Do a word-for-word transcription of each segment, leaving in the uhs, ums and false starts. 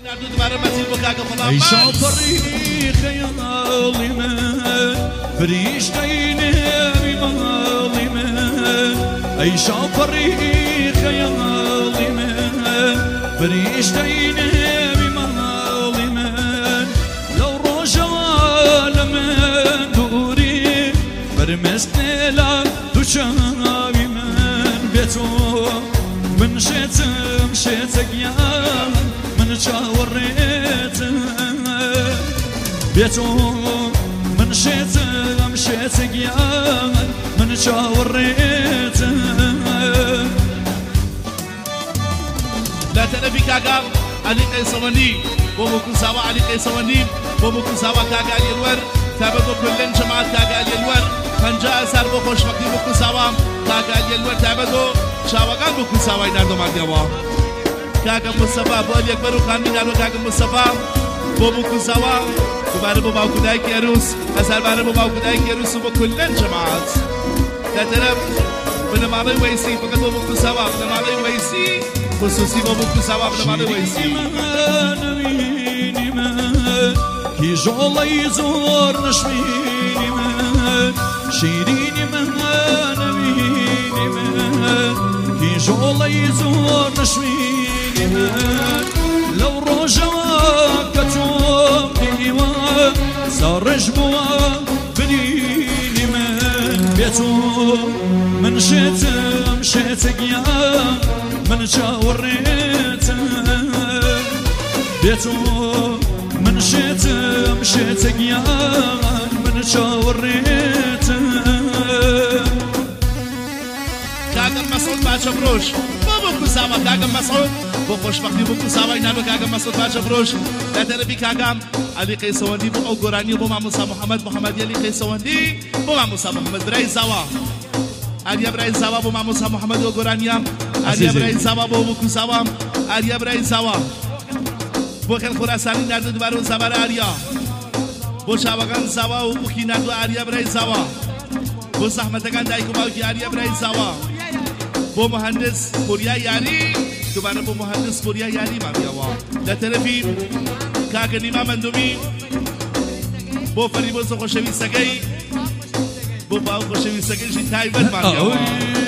ای شاپری خیالی من فریشتهی نمیمالی من ای شاپری خیالی من فریشتهی نمیمالی من لو روشوال من دوری برمستلا دوشاوی من بیتو من شتم شتک یام من شاوريت بيتو من شيت مشيت يا من شاوريت لا تنبي كاغا علي قيسواني بوبو كساوا علي قيسواني بوبو كساوا كاغا الور تابعو كلن جماعة كاغا الور خنجا سر بو خوش وقتی بو كساوا كاغا الور تابعو شاوغان بو كساوا ينادو ماغيوا كاغا مصطفى بولي اكبرو خانمين الو كاغا مصطفى بوبو كساوا دوباره با باوکودای کیروس اثر باره با باوکودای کیروس و با کلن جماعت در طرف به نماده ویسی فقط با بوکو سوا به نماده ویسی خصوصی با بوکو سوا به نماده ویسی کی جولی زور نشمینی من شیرینی من نمینی من کی جولی زور نشمینی من لو روجوا كتوم ديوا سرج بوا بنيني من بيتو من شيت مشيت يا من شاوريت بيتو من شيت مشيت يا من شاوريت كاغم مسعود باشا بروش بابو كساوا كاغم مسعود بو خوش وقتی بو كساوا اینا بو كاغم مسعود باشا بروش لا تربي كاغم علي قيسواندي بو او قراني بو موسى محمد محمد علي قيسواندي بو موسى محمد براي زوا علي براي زوا بو موسى محمد او قراني علي براي زوا بو كساوا علي براي زوا بو خل خراساني نادو دوباره زبر عليا بو شاوغان زوا و بو كينادو علي براي زوا بو زحمتگان دایکو باوکی علي براي زوا بو مهندس پوریا یاری دوباره بو مهندس پوریا یاری ما بیاوا در طرفی کاغ نیما مندومی بو فریبوز خوشوی سگی بو باو خوشوی سگی جی تایبت ما بیاوا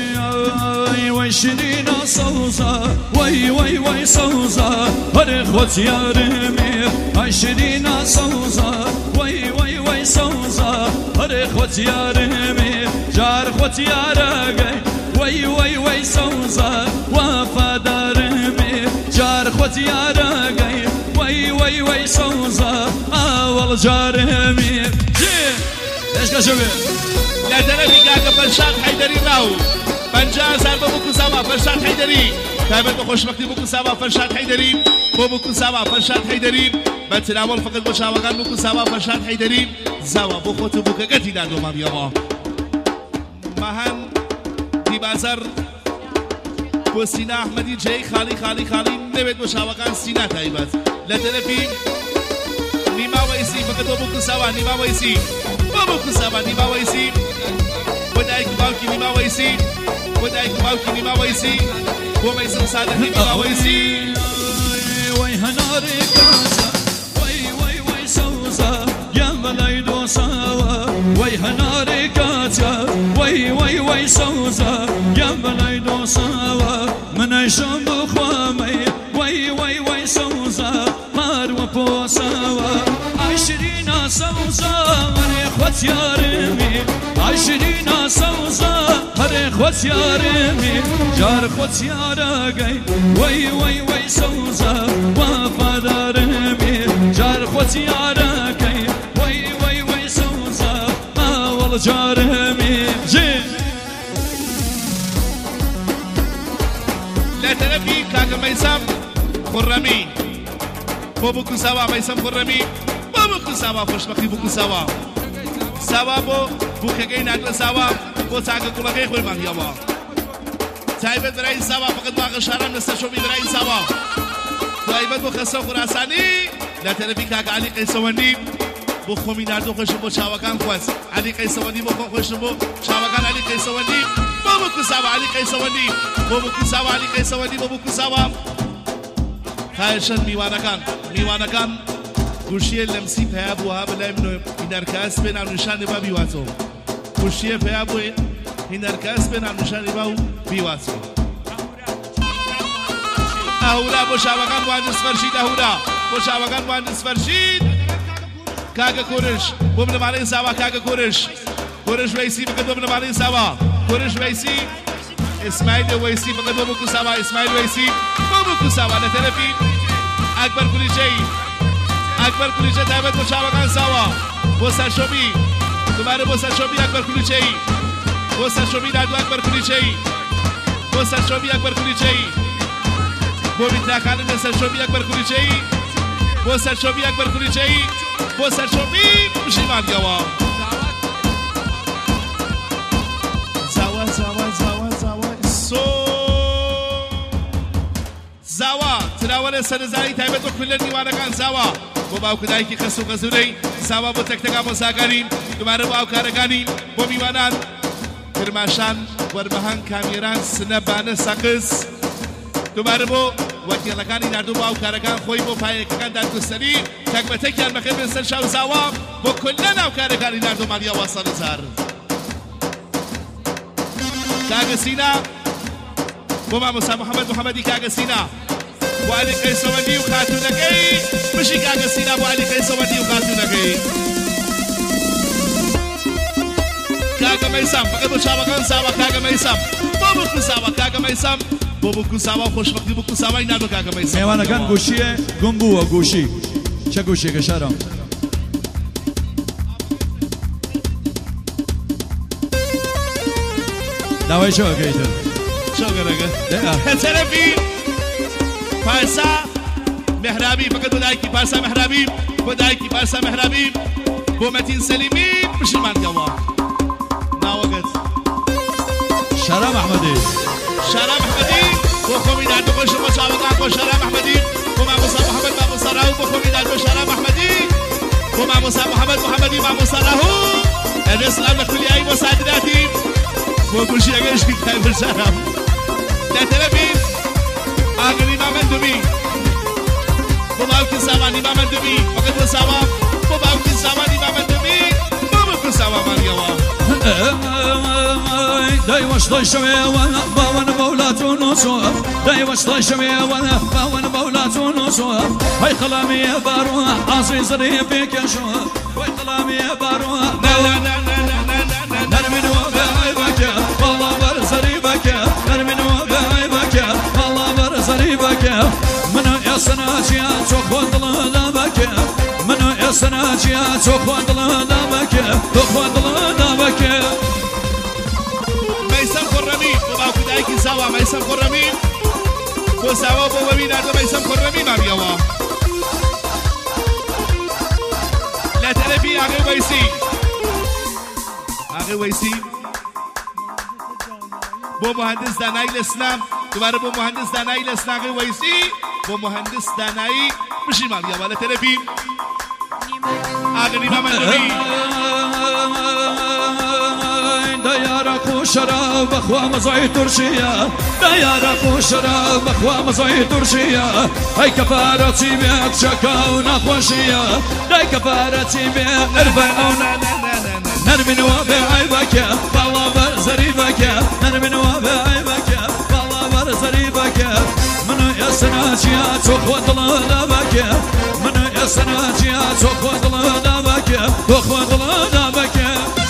وای وای شیرین سوزا وای وای وای سوزا هر خود یارمی وای شیرین سوزا وای وای وای سوزا هر خود یارمی جار خود یارگی وای وای وای سوزا وفادارمی جار خود یارگی وای وای وای سوزا اول جارمی جی ايش كشوي لا تنبي كاغا فرشاد حيدري راو پنجاه هزار بو كساوا فرشاد حيدري تابع بخوش وقتی بو كساوا فرشاد حيدري بو كساوا فرشاد حيدري بتناول فقط بو شاوغان بو كساوا فرشاد حيدري زوا بو خطو بو كگتی دادو ما بيوا مهن دی بازار بو سینا احمدی جی خالی خالی خالی نبید بو شاوغان سینا تایبت لا تنبي نیما ویسی فقط بو كساوا نیما ویسی بابو كساوا نیما ویسی ودايك باوكي نیما ویسی ودايك باوكي نیما ویسی بو ميسم صالح نیما ویسی وای هناري كاسا وای وای وای سوزا يا ملاي دوساوا وای هناري كاسا وای وای وای سوزا يا ملاي دوساوا من عشم بخوامي وای وای وای سوزا مار وبوساوا عشرين سوزا هر خود یارمی عشرين سوزا هر خود یارمی جار خود یارگی وای وای وای سوزا وفادارمی جار خود یارگی وای وای وای سوزا اول جارمی جی لا تنبي كاغا ميسم خرمي بابو كساوا ميسم خرمي بو كساوا خوش وقتی بو كساوا سوا بو بو خگی نگل سوا بو تاگ کلگی خوی من یاوا تایبت برای سوا فقط باغ شهرم نستشو بی برای سوا تایبت بو خسو خراسانی لا تربی کاغ علی قیسواندی بو خومی نردو خوش بو شاوگان خوست علی قیسواندی بو خوش بو شاوگان علی قیسواندی بو كساوا علی قیسواندی بو كساوا علی قیسواندی بو كساوا خایشن میوانەکان میوانەکان گوشیە لەمسی پیا بووە بەلای منۆ هینەرکەس پێ ناونیشانی با بیواتەوە گوشیە پیا بووێ هینەرکەس پێ ناونیشانی با و بیواتەوە ئەهورا بۆ شاوەکان مهندس فەرشید ئەهورا بۆ شاوەکان مهندس فەرشید کاگە کورش بۆ بنەمانەی ساوا کاگە کورش کورش وەیسی بکە بۆ بنەمانەی ساوا کورش وەیسی اسماعیل ویسی بقید بابو کساوا اسماعیل ویسی بابو کساوا لطرفی اکبر کلیچهی اکبر کلیچه دعوت با شاوکان ساوا با سرشوبی دوباره با سرشوبی اکبر کلیچهی با سرشوبی دادو اکبر کلیچهی با سرشوبی اکبر کلیچهی با میتراکانه سرشوبی اکبر کلیچهی با سرشوبی اکبر کلیچهی با سرشوبی پشیمان گوا زاوا زاوا زاوا زاوا سو زاوا تراوله سرزایی تایبت و کل دیوانگان زاوا با باوکدایی که خسو خسوری زاوا با تک تکا مساگرین دوباره با اوکارگانی با میوانان کرماشان وربهان کامیران سنبانه ساقس دوباره با وکیلکانی نردو با اوکارگان خوی با پایکان دادگستری تک به تکیان مخیر به سر شاو زاوا با کلن اوکارگانی نردو مالیا واصل زار كاغسينا بوما موسى محمد محمدي كاغسينا ابو علي قيسو ودي وخاتونكي مشي كاغسينا ابو علي قيسو ودي وخاتونكي كاغا ميسام فقط مشابكان ساوا كاغا ميسام بوبو كساوا كاغا ميسام بوبو كساوا خوش وقتی بو كساوا ينادو كاغا ميسام ميوانا كان گوشيه گمبو گوشي چه گوشي كشارم داوای شو گیتر شو گرگه تلفی پارسا محرابی فقط بدایکی پارسا محرابی بدایکی پارسا محرابی بو متین سلیمی پشیمان گوا ناوقت شرم احمدی شرم احمدی بو خومی داد بخوش مشاوقان بو شرم احمدی بو ماموسا محمد ماموسا راهو بو خومی داد بو شرم احمدی بو ماموسا محمد محمدی ماموسا راهو الاسلام لكل اي مساعداتي وكل اگرش کی خیر بشارم در طرفی آگری مامن دومی با باوکی سامانی مامن دومی فقط با ساوا با باوکی سامانی مامن دومی با باوکی ساوا من گوا دای وشتای شوی وانا باون مولاتون وصو دای وشتای شوی وانا باون مولاتون وصو هاي خلامي بارو عزيز ريبك شو هاي خلامي بارو لا لا لا لا نرمي وبعيبك والله برزريبك نرمي وبعيبك والله برزريبك منو يا سناجيا تخوض لنابك منو يا سناجيا تخوض لنابك تخوض لنابك ميسم خرمي وباوكي دايكي سوا ميسم خرمي وسوا وبوبي نادو ميسم خرمي ما بيوا لا تلفي اغي ويسي اغي ويسي بو مهندس دانایی الاسلام دوباره بو مهندس دانایی الاسلام اغي ويسي بو مهندس دانایی پشیمان بیا بالا تلفی اغي نیما مندوی ديارك وشراب اخوة مزعي ترشية ديارك وشراب اخوة مزعي ترشية هاي كفارتي بيك شكاونا خوشية داي كفارتي بيك ارفعونا نرمي وبعيبك والله برزريبك نرمي وبعيبك والله برزريبك منو يا سناجيا تخوض لنابك منو يا سناجيا تخوض لنابك تخوض لنابك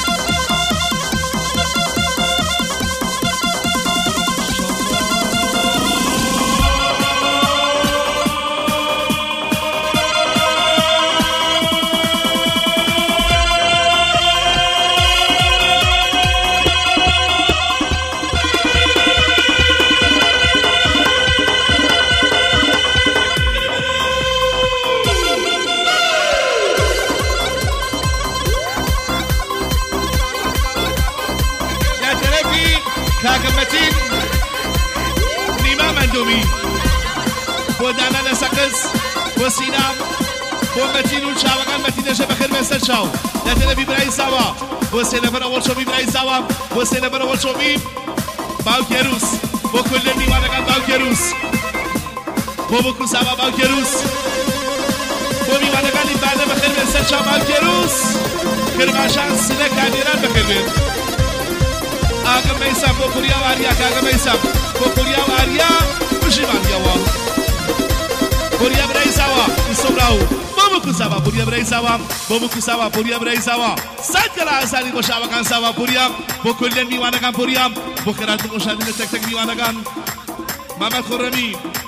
كاكمتين نيما مندومي بودانا نسقس وسينام بومتين والشاوغان متين شبه خير مستر شاو لا تلفي براي سوا وسينا برا اول شوبي براي سوا وسينا برا اول شوبي باو كيروس وكل نيما كان باو كيروس بۆ بکوساوە باوکێروس بۆ میوانەکانی بانە بەخێربێن سەر چاو باوکێروس کرماشان سنە کانێران بەخێربێن ئاگە مەیسام بۆ کوریا و ئاریا کاگە مەیسام بۆ کوریا و ئاریا پشیمان دیەوە پوریا برایزاوە ئیسۆبراو بۆ بکوساوە پوریا برایزاوە بۆ بکوساوە پوریا برایزاوە سەد کەلا ئاسانی خۆشاوەکان ساوە پوریا بۆ کولیان میوانەکان پوریا بۆ خێراتن خۆشاوینە تەک تەک میوانەکان محمد خورمی